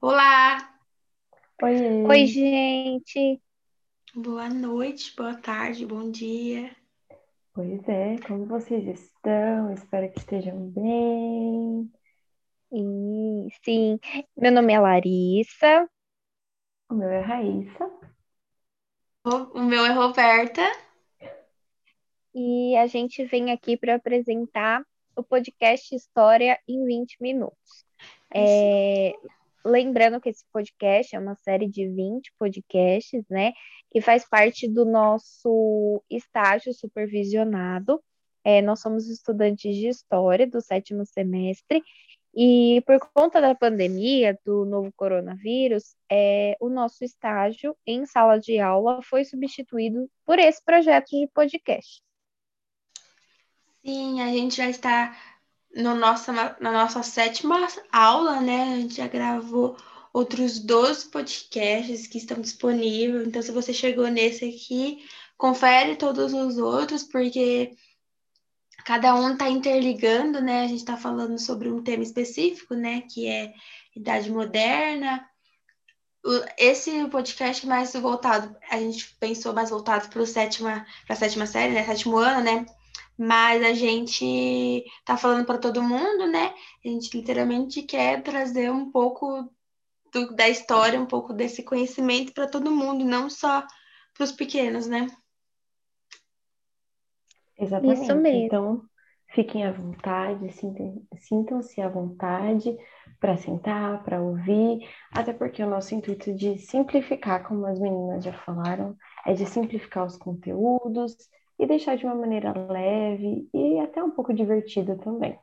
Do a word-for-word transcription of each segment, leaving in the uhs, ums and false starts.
Olá, Oiê, Oi, gente. boa noite, boa tarde, bom dia. pois é, como vocês estão? Espero que estejam bem. E, sim, meu nome é Larissa O meu é Raíssa. O o meu é Roberta. e a gente vem aqui para apresentar o podcast História em vinte minutos. Isso. É, lembrando que esse podcast é uma série de vinte podcasts, né? Que faz parte do nosso estágio supervisionado. É, nós somos estudantes de História do sétimo semestre. E por conta da pandemia do novo coronavírus, é, o nosso estágio em sala de aula foi substituído por esse projeto de podcast. Sim, a gente já está no nossa, na nossa sétima aula, né? A gente já gravou outros doze podcasts que estão disponíveis. Então, se você chegou nesse aqui, confere todos os outros, porque cada um está interligando, né? A gente está falando sobre um tema específico, né? Que é Idade Moderna. O- Esse podcast mais voltado, a gente pensou mais voltado para sétima, para sétima série, né? Sétimo ano, né? Mas a gente tá falando para todo mundo, né? A gente literalmente quer trazer um pouco do- da história, um pouco desse conhecimento para todo mundo, não só para os pequenos, né? Isso Exatamente. mesmo. Então, fiquem à vontade, sintem- sintam-se à vontade para sentar, para ouvir, até porque o nosso intuito de simplificar, como as meninas já falaram, é de simplificar os conteúdos e deixar de uma maneira leve e até um pouco divertida também.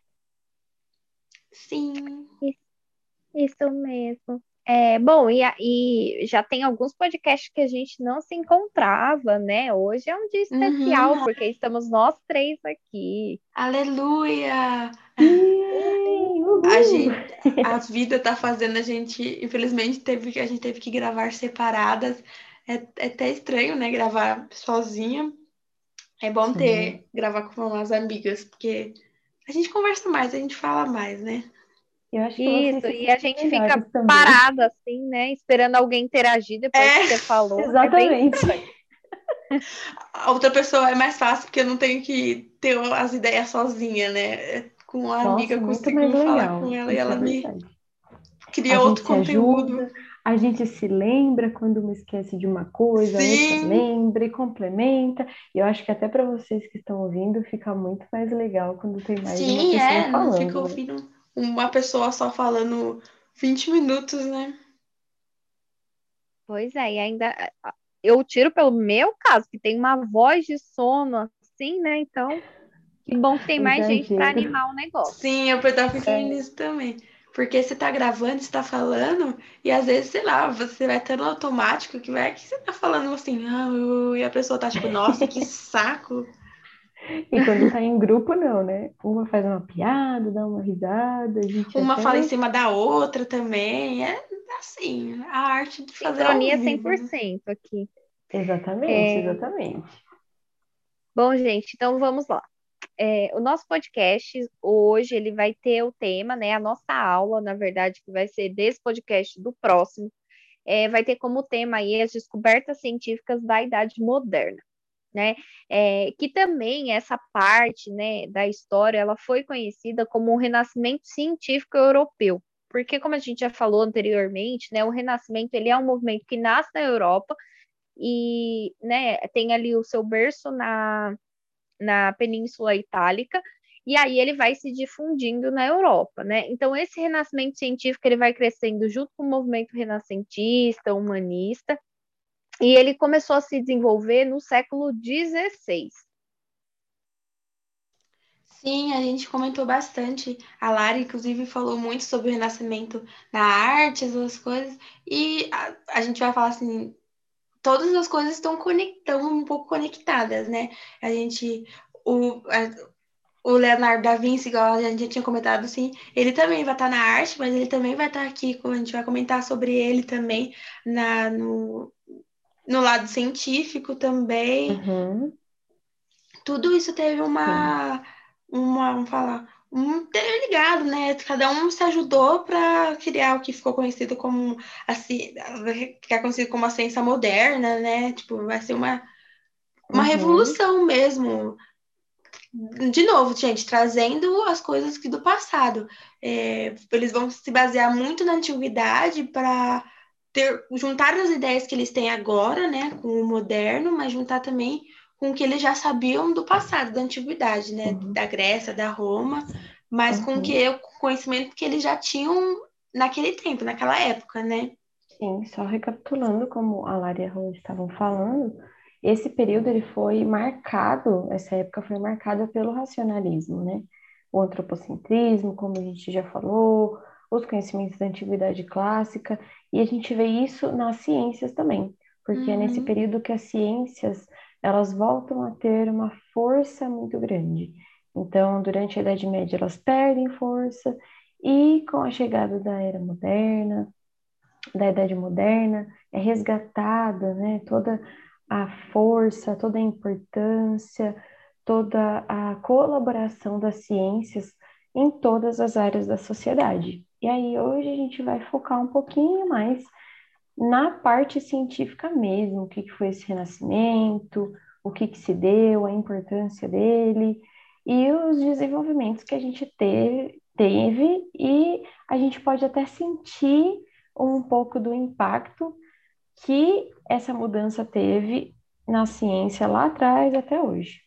Sim. Isso, isso mesmo. É, bom, e, a- e já tem alguns podcasts que a gente não se encontrava, né? Hoje é um dia especial, Uhum. porque estamos nós três aqui. Aleluia! Sim, A uhul! gente, a vida tá fazendo a gente, infelizmente, teve que a gente teve que gravar separadas. É, é até estranho, né, gravar sozinha. É bom Sim. ter gravar com as amigas, porque a gente conversa mais, a gente fala mais, né? Eu acho que vocês Isso, se e a sentem gente fica melhores também. parada assim, né? Esperando alguém interagir depois que É, você falou. É bem Exatamente. estranho. a outra pessoa é mais fácil porque eu não tenho que ter as ideias sozinha, né? É, com a amiga Nossa, eu muito mais consigo falar com legal. ela e Isso é ela me verdade. A cria gente outro se conteúdo. ajuda, a gente se lembra quando uma esquece de uma coisa, a outra Sim, lembra e complementa. E eu acho que até para vocês que estão ouvindo, fica muito mais legal quando tem mais de uma sim, pessoa é. Não fica falando, né? ouvindo uma pessoa só falando vinte minutos, né? Pois é, e ainda eu tiro pelo meu caso, que tem uma voz de sono assim, né? Então, que bom que tem O mais gente para exagero. animar o negócio. Sim, eu tava pensando É, nisso também. Porque você tá gravando, você tá falando, e às vezes, sei lá, você vai tendo automático que vai que você tá falando assim, ah, uh, e a pessoa tá tipo, nossa, que saco. E quando tá em grupo, não, né? Uma faz uma piada, dá uma risada, a gente Uma fala em até. cima da outra também. É assim, a arte de fazer ao sincronia vivo, né? cem por cento aqui. Exatamente, É, exatamente. bom, gente, então vamos lá. É, o nosso podcast hoje ele vai ter o tema, né? A nossa aula, na verdade, que vai ser desse podcast do próximo, é, vai ter como tema aí as descobertas científicas da Idade Moderna, né? É, que também essa parte, né, da história, ela foi conhecida como o Renascimento Científico Europeu, porque como a gente já falou anteriormente, né, o Renascimento ele é um movimento que nasce na Europa e, né, tem ali o seu berço na na Península Itálica, e aí ele vai se difundindo na Europa, né? Então esse renascimento científico ele vai crescendo junto com o movimento renascentista, humanista, e ele começou a se desenvolver no século dezesseis. Sim, a gente comentou bastante. A Lara, inclusive, falou muito sobre o renascimento na arte, essas coisas. E a, a gente vai falar assim, todas as coisas estão conectão, um pouco conectadas, né? A gente, o, a- o Leonardo da Vinci, igual a gente já tinha comentado, assim, ele também vai estar na arte, mas ele também vai estar aqui, quando a gente vai comentar sobre ele também na, no, no lado científico também. Uhum, Tudo isso teve sim. uma, uma, vamos falar, um interligado, né? Cada um se ajudou para criar o que ficou conhecido como a, ci- ficar conhecido como a ciência moderna, né? Tipo, vai ser uma, uma Uhum, revolução mesmo. De novo, gente, trazendo as coisas que do passado. É, eles vão se basear muito na antiguidade para ter juntar as ideias que eles têm agora, né, com o moderno, mas juntar também com o que eles já sabiam do passado, da antiguidade, né, uhum, da Grécia, da Roma, mas com o uhum. que o conhecimento que eles já tinham naquele tempo, naquela época, né? Sim, só recapitulando, como a Lara e a Rô estavam falando, esse período ele foi marcado, essa época foi marcada pelo racionalismo, né? O antropocentrismo, como a gente já falou, os conhecimentos da antiguidade clássica, e a gente vê isso nas ciências também, porque é nesse Uhum. período que as ciências elas voltam a ter uma força muito grande. Então, durante a Idade Média, elas perdem força, e com a chegada da Era Moderna, da Idade Moderna, é resgatada, né, toda a força, toda a importância, toda a colaboração das ciências em todas as áreas da sociedade. E aí hoje a gente vai focar um pouquinho mais na parte científica mesmo, o que que foi esse renascimento, o que que se deu, a importância dele e os desenvolvimentos que a gente teve, teve e a gente pode até sentir um pouco do impacto que essa mudança teve na ciência lá atrás até hoje.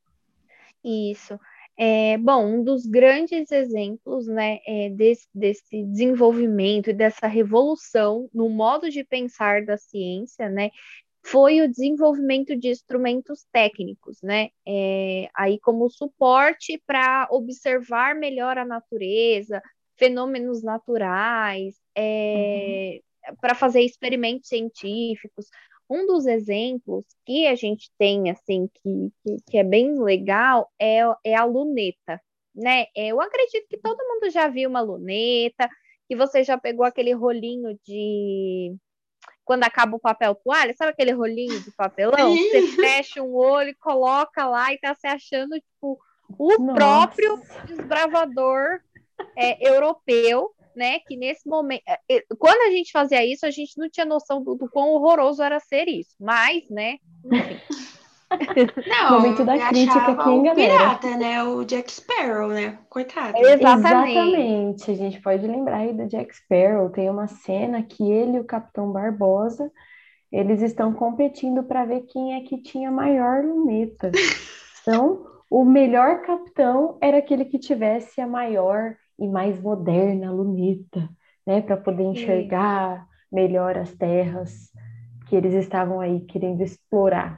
Isso. É, bom, um dos grandes exemplos, né, é, desse, desse desenvolvimento e dessa revolução no modo de pensar da ciência, né, foi o desenvolvimento de instrumentos técnicos, né, é, aí como suporte para observar melhor a natureza, fenômenos naturais, Uhum. é, para fazer experimentos científicos. Um dos exemplos que a gente tem, assim, que, que, que é bem legal é, é a luneta, né? É, eu acredito que todo mundo já viu uma luneta, que você já pegou aquele rolinho de... Quando acaba o papel toalha, sabe aquele rolinho de papelão? Que você Sim. fecha um olho e coloca lá e tá se achando, tipo, o próprio Nossa, desbravador é, europeu, né? Que nesse momento, é, é, quando a gente fazia isso, a gente não tinha noção do, do quão horroroso era ser isso. Mas, né? Enfim. momento Não, da me crítica achava aqui, hein, o galera? pirata, né? O Jack Sparrow, né? Coitado. Exatamente. Exatamente, a gente pode lembrar aí do Jack Sparrow. Tem uma cena que ele e o Capitão Barbosa, eles estão competindo para ver quem é que tinha maior luneta. Então, o melhor capitão era aquele que tivesse a maior e mais moderna luneta, né, para poder Isso. enxergar melhor as terras que eles estavam aí querendo explorar.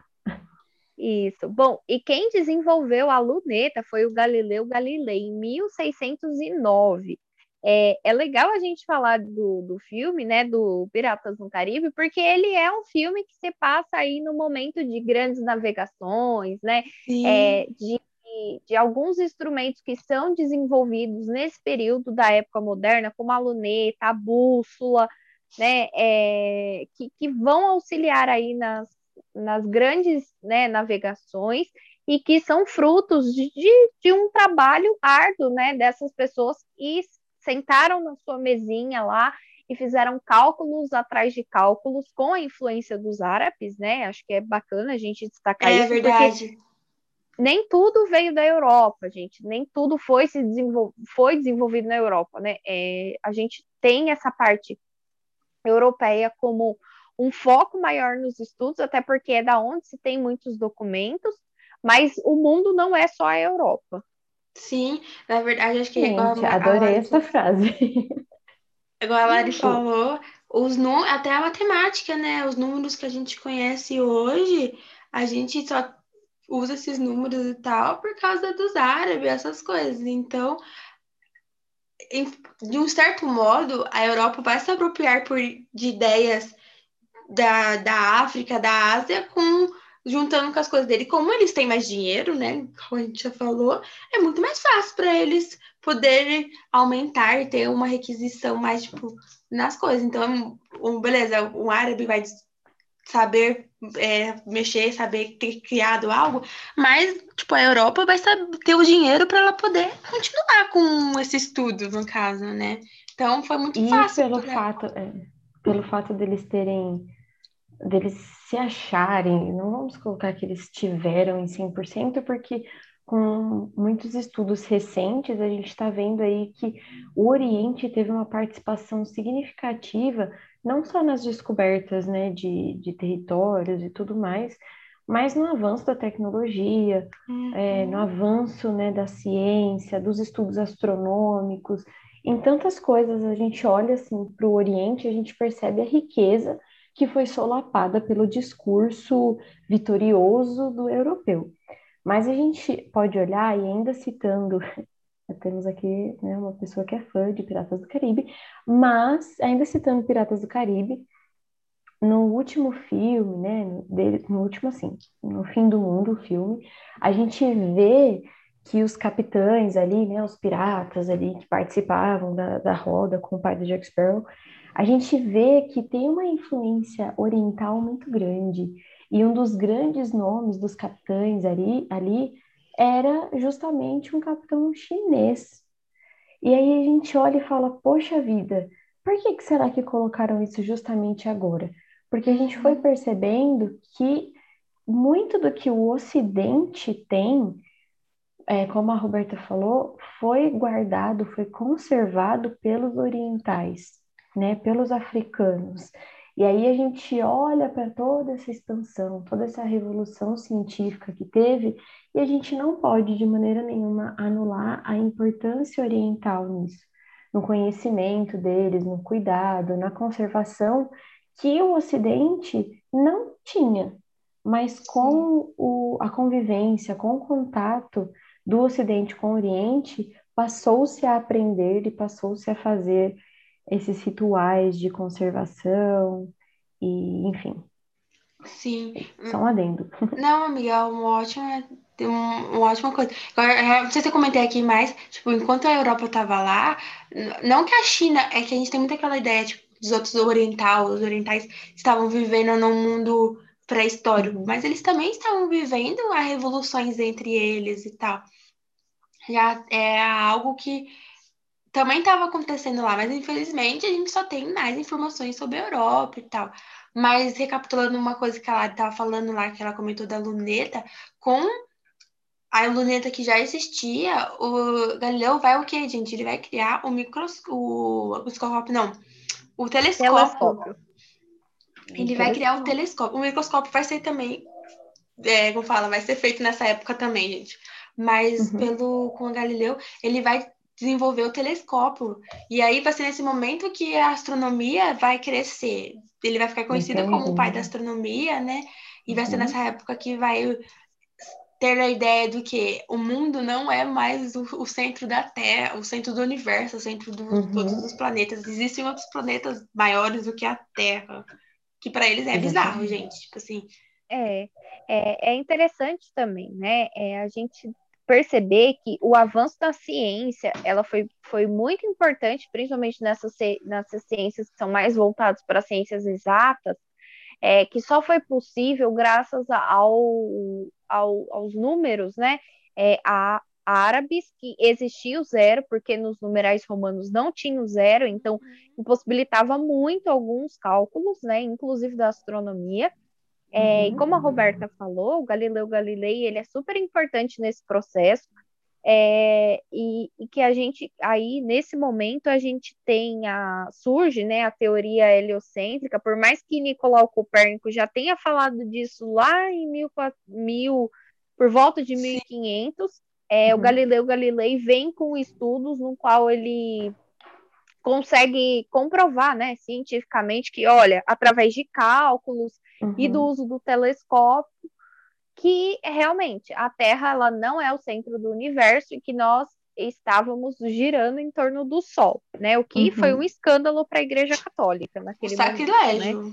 Isso. Bom, e quem desenvolveu a luneta foi o Galileu Galilei, em mil seiscentos e nove. É, é legal a gente falar do, do filme, né, do Piratas no Caribe, porque ele é um filme que se passa aí no momento de grandes navegações, né, é, Sim. de, de alguns instrumentos que são desenvolvidos nesse período da época moderna, como a luneta, a bússola, né, é, que, que vão auxiliar aí nas nas grandes, né, navegações e que são frutos de, de, de um trabalho árduo, né, dessas pessoas que sentaram na sua mesinha lá e fizeram cálculos atrás de cálculos com a influência dos árabes, né? Acho que é bacana a gente destacar É isso, porque verdade. nem tudo veio da Europa, gente, nem tudo foi se desenvol... foi desenvolvido na Europa, né? É, a gente tem essa parte europeia como um foco maior nos estudos, até porque é da onde se tem muitos documentos, mas o mundo não é só a Europa. Sim, na verdade, acho que é igual a Gente, Ma- a adorei Lari, essa frase. igual a Lari O- falou, os nu, até a matemática, né? Os números que a gente conhece hoje, a gente só usa esses números e tal por causa dos árabes, essas coisas. Então, em- de um certo modo, a Europa vai se apropriar por, de ideias da, da África, da Ásia, com juntando com as coisas dele. Como eles têm mais dinheiro, né? Como a gente já falou, é muito mais fácil para eles poderem aumentar e ter uma requisição mais, tipo, nas coisas. Então, um, beleza, um árabe vai saber é, mexer, saber ter criado algo, mas, tipo, a Europa vai saber, ter o dinheiro para ela poder continuar com esse estudo, no caso, né? Então, foi muito E fácil pelo para... fato, é, pelo fato deles terem, deles se acharem, não vamos colocar que eles tiveram em cem por cento, porque com muitos estudos recentes, a gente está vendo aí que o Oriente teve uma participação significativa, não só nas descobertas, né, de, de territórios e tudo mais, mas no avanço da tecnologia, é, no Uhum. avanço, né, da ciência, dos estudos astronômicos, em tantas coisas a gente olha assim para o Oriente, a gente percebe a riqueza que foi solapada pelo discurso vitorioso do europeu. Mas a gente pode olhar, e ainda citando, temos aqui, né, uma pessoa que é fã de Piratas do Caribe, mas ainda citando Piratas do Caribe, no último filme, né, no, dele, no último assim, no fim do mundo, o filme, a gente vê que os capitães ali, né, os piratas ali que participavam da, da roda com o pai do Jack Sparrow, a gente vê que tem uma influência oriental muito grande. E um dos grandes nomes dos capitães ali, ali era justamente um capitão chinês. E aí a gente olha e fala, poxa vida, por que que será que colocaram isso justamente agora? Porque a gente foi Uhum. percebendo que muito do que o Ocidente tem, é, como a Roberta falou, foi guardado, foi conservado pelos orientais, né, pelos africanos. E aí a gente olha para toda essa expansão, toda essa revolução científica que teve, e a gente não pode de maneira nenhuma anular a importância oriental nisso, no conhecimento deles, no cuidado, na conservação que o Ocidente não tinha, mas Sim. com o, a convivência, com o contato do Ocidente com o Oriente, passou-se a aprender e passou-se a fazer esses rituais de conservação e, enfim, Sim. só um adendo. Não, amiga, é uma ótima, tem um- uma ótima coisa. Agora, é, não sei se eu comentei aqui mais, tipo, enquanto a Europa tava lá, n- não que a China, é que a gente tem muito aquela ideia, tipo, dos outros orientais, os orientais estavam vivendo num mundo pré-histórico, Uhum, mas eles também estavam vivendo as revoluções entre eles e tal. Já é algo que também estava acontecendo lá, mas infelizmente a gente só tem mais informações sobre a Europa e tal. Mas recapitulando uma coisa que ela estava falando lá, que ela comentou da luneta, com a luneta que já existia, o Galileu vai o quê, gente? Ele vai criar o microscópio, o microscópio, não, o telescópio. Telescópio. um Ele vai criar o telescópio. telescópio. O microscópio vai ser também, é, como fala, vai ser feito nessa época também, gente. Mas Uhum, pelo com o Galileu, ele vai desenvolver o telescópio. E aí vai ser nesse momento que a astronomia vai crescer. Ele vai ficar vai ter conhecido um como o pai da boom. astronomia, né? E vai ser nessa Uhum, época que vai ter a ideia do que o mundo não é mais o, o centro da Terra, o centro do universo, o centro de todos os uhum, planetas. Existem outros planetas maiores do que a Terra, que para eles é bizarro, exatamente. gente. Tipo assim, É, é, é interessante também, né? É, a gente perceber que o avanço da ciência, ela foi, foi muito importante, principalmente nessas, ci- nessas ciências que são mais voltadas para ciências exatas, é, que só foi possível graças a- ao, ao- aos números, né? É, a, árabes, que existia o zero, porque nos numerais romanos não tinha o zero, então impossibilitava muito alguns cálculos, né? Inclusive da astronomia. É, e como a Uhum, Roberta falou, o Galileu Galilei, ele é super importante nesse processo, é, e, e que a gente, aí, nesse momento, a gente tem a, surge, né, a teoria heliocêntrica, por mais que Nicolau Copérnico já tenha falado disso lá em mil, mil por volta de mil e quinhentos, é, o uhum, Galileu Galilei vem com estudos no qual ele consegue comprovar, né, cientificamente que, olha, através de cálculos e do uhum. uso do telescópio, que realmente a Terra ela não é o centro do universo e que nós estávamos girando em torno do Sol, né? O que foi um Uhum. escândalo para a Igreja Católica o naquele momento, né? sacrilégio.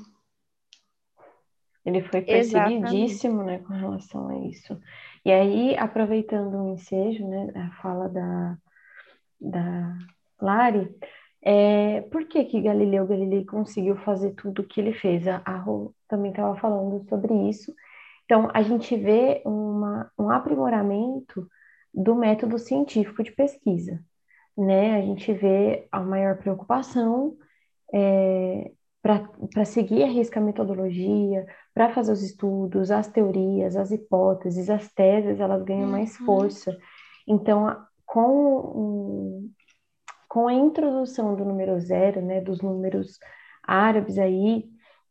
Ele foi Exatamente. perseguidíssimo, né, com relação a isso. E aí, aproveitando o ensejo, né, a fala da, da Lari, É, por que que Galileu Galilei conseguiu fazer tudo o que ele fez? A, a Rô também estava falando sobre isso. Então, a gente vê uma, um aprimoramento do método científico de pesquisa, né? A gente vê a maior preocupação para seguir a risca a metodologia, para fazer os estudos, as teorias, as hipóteses, as teses, elas ganham mais Uhum. força. Então, a- com, o- com a introdução do número zero, né, dos números árabes aí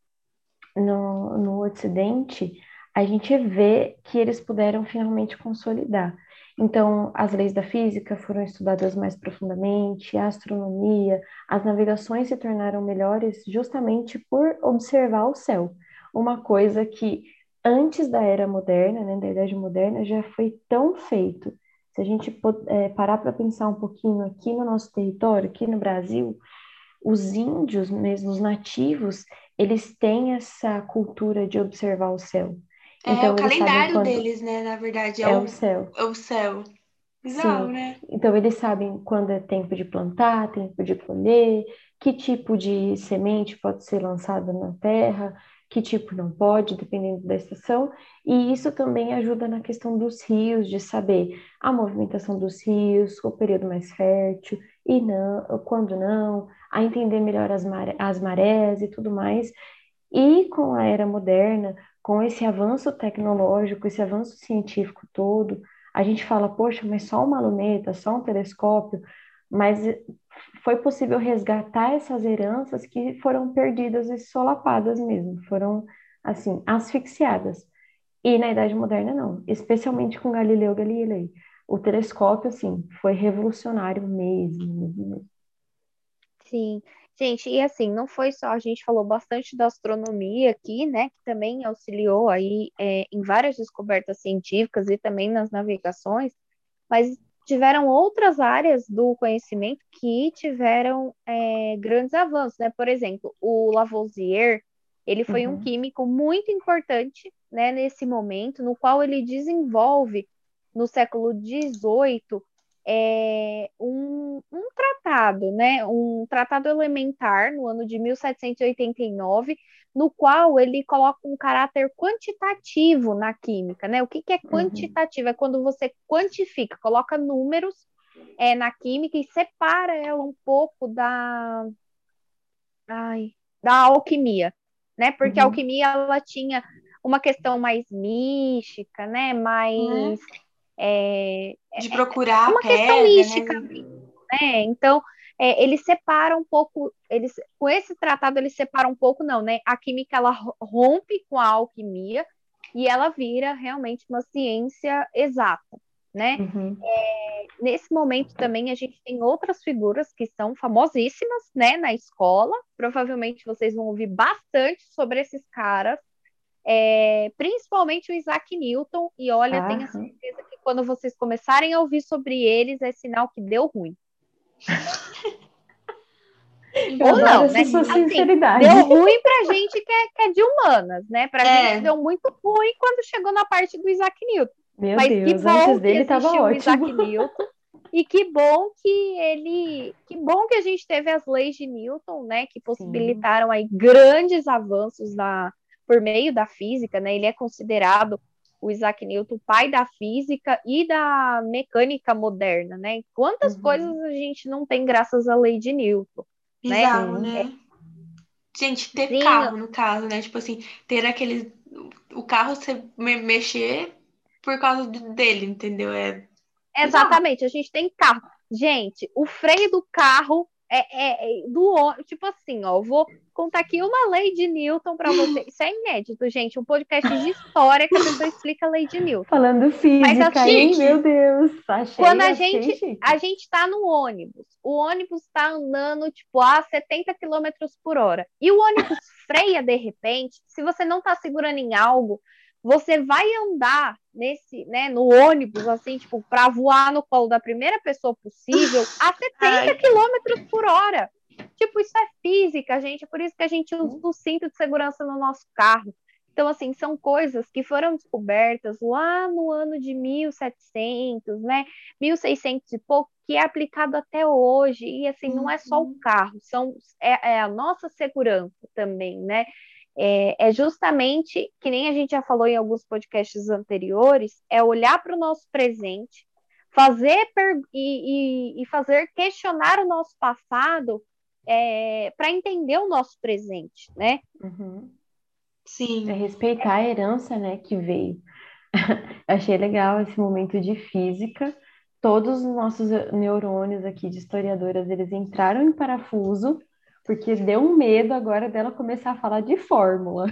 no, no Ocidente, a gente vê que eles puderam finalmente consolidar. Então, as leis da física foram estudadas mais profundamente, a astronomia, as navegações se tornaram melhores justamente por observar o céu. Uma coisa que antes da era moderna, né, da Idade Moderna, já foi tão feito. Se a gente po- eh, parar para pensar um pouquinho aqui no nosso território, aqui no Brasil, os índios, mesmo os nativos, eles têm essa cultura de observar o céu. É o Então, eles sabem calendário quando deles, né? Na verdade, é é o o, céu. é o céu. Bizarro, Sim. né? Então, eles sabem quando é tempo de plantar, tempo de colher, que tipo de semente pode ser lançada na terra, que tipo não pode, dependendo da estação. E isso também ajuda na questão dos rios, de saber a movimentação dos rios, o período mais fértil e não, quando não, a entender melhor as maré, as marés e tudo mais. E com a era moderna, com esse avanço tecnológico, esse avanço científico todo, a gente fala, poxa, mas só uma luneta, só um telescópio, mas foi possível resgatar essas heranças que foram perdidas e solapadas mesmo, foram, assim, asfixiadas. E na Idade Moderna, não, especialmente com Galileu Galilei. O telescópio, assim, foi revolucionário mesmo, mesmo, mesmo. Sim, gente, e assim, não foi só, a gente falou bastante da astronomia aqui, né, que também auxiliou aí é, em várias descobertas científicas e também nas navegações, mas tiveram outras áreas do conhecimento que tiveram é, grandes avanços, né? Por exemplo, o Lavoisier, ele foi um Uhum, químico muito importante, né, nesse momento, no qual ele desenvolve, no século dezoito, é, um, um tratado, né, um tratado elementar, no ano de mil setecentos e oitenta e nove, no qual ele coloca um caráter quantitativo na química, né? O que, que é uhum, quantitativo? É quando você quantifica, coloca números é, na química e separa ela um pouco da, ai, da alquimia, né? Porque a uhum, alquimia ela tinha uma questão mais mística, né? Né? Mais é, De procurar a uma questão pedra, né? mística, né? Então, é, ele separa um pouco, eles, com esse tratado ele separa um pouco, não, né? A química ela rompe com a alquimia e ela vira realmente uma ciência exata, né? uhum. Nesse momento também a gente tem outras figuras que são famosíssimas, né, na escola. Provavelmente vocês vão ouvir bastante sobre esses caras, é, principalmente o Isaac Newton. E olha, tenha Aham. certeza que quando vocês começarem a ouvir sobre eles, é sinal que deu ruim. Eu Ou adoro não, essa né? sua Assim, sinceridade. deu ruim pra gente que é, que é de humanas, né? Pra gente É, deu muito ruim quando chegou na parte do Isaac Newton. Meu Mas que Deus, antes bom que dele estava existiu o ótimo. Isaac Newton e que bom que ele, que bom que a gente teve as leis de Newton, né? Que Sim. possibilitaram aí grandes avanços na, por meio da física, né? Ele é considerado o Isaac Newton, pai da física e da mecânica moderna, né? Quantas coisas Uhum. a gente não tem graças à lei de Newton, né? bizarro, Sim. né? Gente, ter Sim, carro, no caso, né? Tipo assim, ter aquele. O carro você me- mexer por causa do- dele, entendeu? É bizarro. exatamente, a gente tem carro. Gente, o freio do carro é, é- é do ó- tipo assim, ó, eu vou contar aqui uma lei de Newton para você. Isso é inédito, gente. Um podcast de história que a pessoa explica a lei de Newton. Falando Mas física, hein? Meu Chique. Deus, quando achei, a achei gente chique. a gente está no ônibus, o ônibus está andando tipo a setenta quilômetros por hora e o ônibus freia de repente, se você não está segurando em algo, você vai andar nesse, né, no ônibus assim, tipo, para voar no colo da primeira pessoa possível a setenta Ai, quilômetros por hora. Tipo, isso é física, gente, é por isso que a gente usa o cinto de segurança no nosso carro. Então, assim, são coisas que foram descobertas lá no ano de mil e setecentos, né? mil e seiscentos e pouco, que é aplicado até hoje, e assim, não é só o Uhum. carro, são, é, é a nossa segurança também, né? É, é justamente, que nem a gente já falou em alguns podcasts anteriores, é olhar para o nosso presente, fazer per- e, e, e fazer questionar o nosso passado é, para entender o nosso presente, né? Uhum. É Sim. respeitar a herança, né, que veio. Achei legal esse momento de física. Todos os nossos neurônios aqui de historiadoras, eles entraram em parafuso, porque deu um medo agora dela começar a falar de fórmula.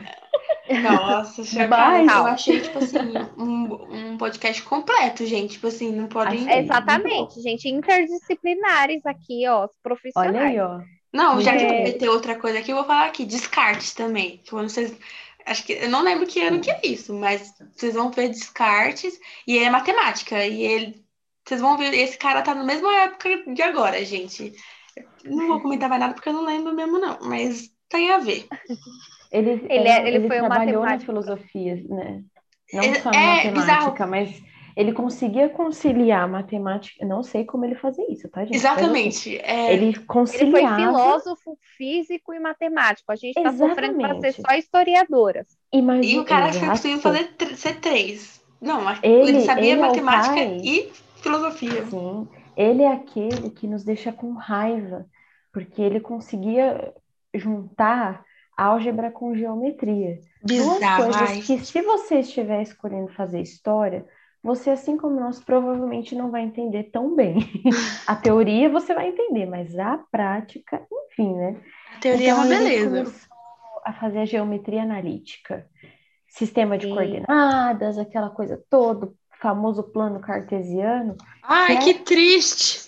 Nossa, chocada. Mas, Eu Total. achei, tipo assim, um, um podcast completo, gente. Tipo assim, não podem. achei muito bom. Exatamente, gente, interdisciplinares aqui, ó, os Olha aí, profissionais. ó. Não, já Muito que É, vai bom. ter outra coisa aqui, eu vou falar aqui. Descartes também. Que quando vocês. Acho que. Eu não lembro que ano que Sim. é isso, mas vocês vão ver Descartes e é matemática. E ele. Vocês vão ver, esse cara tá na mesma época de agora, gente. Não vou comentar mais nada porque eu não lembro mesmo, não. Mas tem a ver. Ele, ele, é- era, ele ele foi um trabalhou na matemático. filosofia, né? Não só na É, é bizarro. matemática, mas ele conseguia conciliar matemática. Não sei como ele fazia isso, tá, gente? Mas assim, Exatamente. É, ele Ele foi conciliava filósofo, físico e matemático. A gente está sofrendo para ser exatamente. só historiadoras. e o Imagina, cara acho que conseguiu exato. fazer tr- ser três. Não, ele Ele, sabia ele é o matemática pai, e filosofia. sim. Ele é aquele que nos deixa com raiva, porque ele conseguia juntar álgebra com geometria. Duas Bizarro, coisas ai. que, se você estiver escolhendo fazer história, você, assim como nós, provavelmente não vai entender tão bem. A teoria você vai entender, mas a prática, enfim, né? A teoria é Então uma ele beleza. começou a fazer a geometria analítica, sistema de Sim. coordenadas, aquela coisa toda, o famoso plano cartesiano, que Ai, que é triste.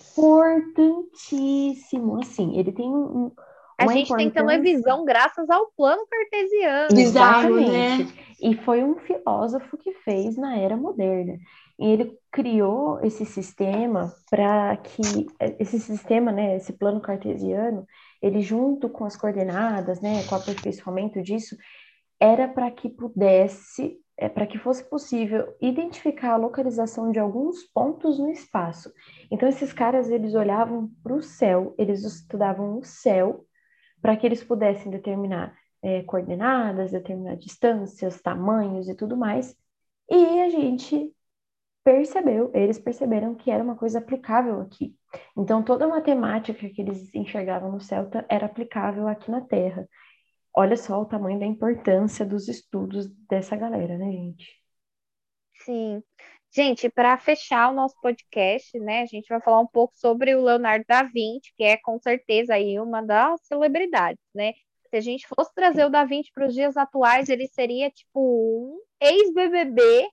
importantíssimo. Assim, ele tem um- um- A uma gente tem importância. televisão graças ao plano cartesiano. Bizarro, Exatamente. né? E foi um filósofo que fez na era moderna. E ele criou esse sistema para que esse sistema, né, esse plano cartesiano, ele junto com as coordenadas, né, com o aperfeiçoamento disso, era para que pudesse, é, para que fosse possível identificar a localização de alguns pontos no espaço. Então, esses caras, eles olhavam para o céu, eles estudavam o céu para que eles pudessem determinar é, coordenadas, determinar distâncias, tamanhos e tudo mais. E a gente percebeu, eles perceberam que era uma coisa aplicável aqui. Então, toda a matemática que eles enxergavam no céu era aplicável aqui na Terra. Olha só o tamanho da importância dos estudos dessa galera, né, gente? Sim. Gente, para fechar o nosso podcast, né, a gente vai falar um pouco sobre o Leonardo da Vinci, que é com certeza aí uma das celebridades, né? Se a gente fosse trazer o Da Vinci para os dias atuais, ele seria tipo um ex-B B B,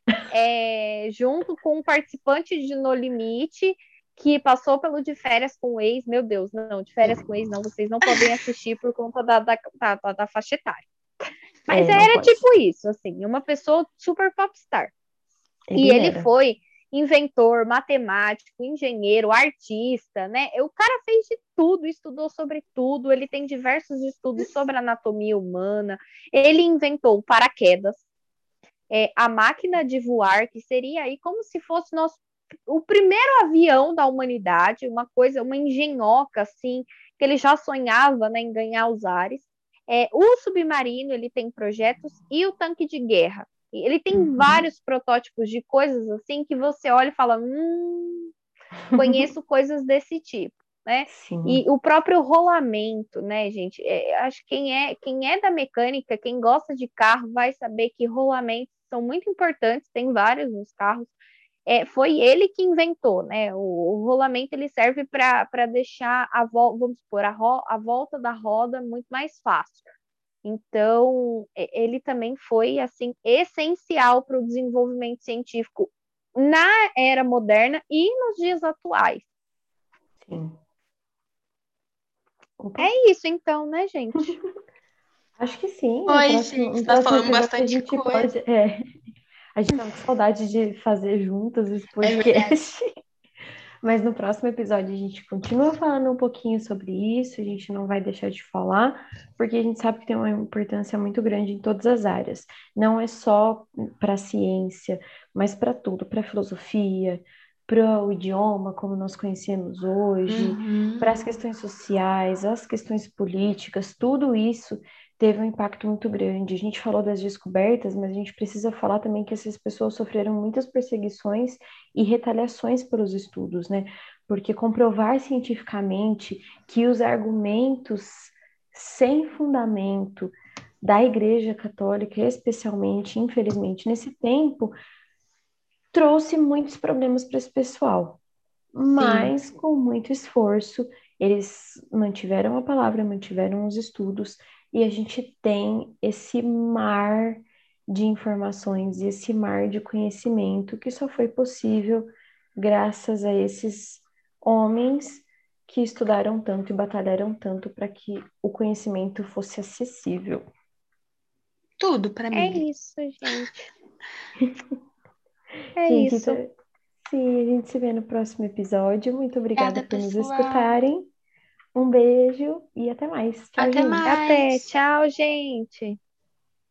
é, junto com um participante de No Limite, que passou pelo De Férias com o Ex. Meu Deus, não, De Férias com o Ex, não, vocês não podem assistir por conta da, da, da, da faixa etária. Mas É, não era pode. tipo isso, assim, uma pessoa super popstar. E Ele ele era. foi inventor, matemático, engenheiro, artista, né? O cara fez de tudo, estudou sobre tudo, ele tem diversos estudos sobre anatomia humana, ele inventou o paraquedas, é, a máquina de voar, que seria aí como se fosse nosso, o primeiro avião da humanidade, uma coisa, uma engenhoca, assim, que ele já sonhava, né, em ganhar os ares. É, o submarino, ele tem projetos, e o tanque de guerra. Ele tem Uhum. vários protótipos de coisas assim que você olha e fala, hum, conheço coisas desse tipo, né? Sim, E o próprio rolamento, né, gente? É, acho que quem é, quem é da mecânica, quem gosta de carro, vai saber que rolamentos são muito importantes, tem vários nos carros. É, foi ele que inventou, né? O, o rolamento ele serve para deixar a volta, vamos supor, a, ro, a volta da roda muito mais fácil. Então, ele também foi assim essencial para o desenvolvimento científico na era moderna e nos dias atuais. sim. Opa. É isso, então, né, gente? Acho que sim. No Oi, próximo, gente, no nós próximo falamos episódio a bastante gente coisa. pode. É, a gente tá com saudade de fazer juntas esse É verdade. podcast. Mas no próximo episódio a gente continua falando um pouquinho sobre isso, a gente não vai deixar de falar, porque a gente sabe que tem uma importância muito grande em todas as áreas. Não é só para a ciência, mas para tudo, para a filosofia, para o idioma como nós conhecemos hoje, Uhum. para as questões sociais, as questões políticas, tudo isso teve um impacto muito grande. A gente falou das descobertas, mas a gente precisa falar também que essas pessoas sofreram muitas perseguições e retaliações pelos estudos, né? Porque comprovar cientificamente que os argumentos sem fundamento da Igreja Católica, especialmente, infelizmente, nesse tempo, trouxe muitos problemas para esse pessoal. Sim, Mas, com muito esforço, eles mantiveram a palavra, mantiveram os estudos, e a gente tem esse mar de informações e esse mar de conhecimento que só foi possível graças a esses homens que estudaram tanto e batalharam tanto para que o conhecimento fosse acessível. tudo pra É mim. isso, gente. É Gente, isso. então, sim, a gente se vê no próximo episódio. Muito obrigada Obrigada, por nos pessoal. escutarem. Um beijo e até mais. Tchau, Até gente. Até. mais. Tchau, gente.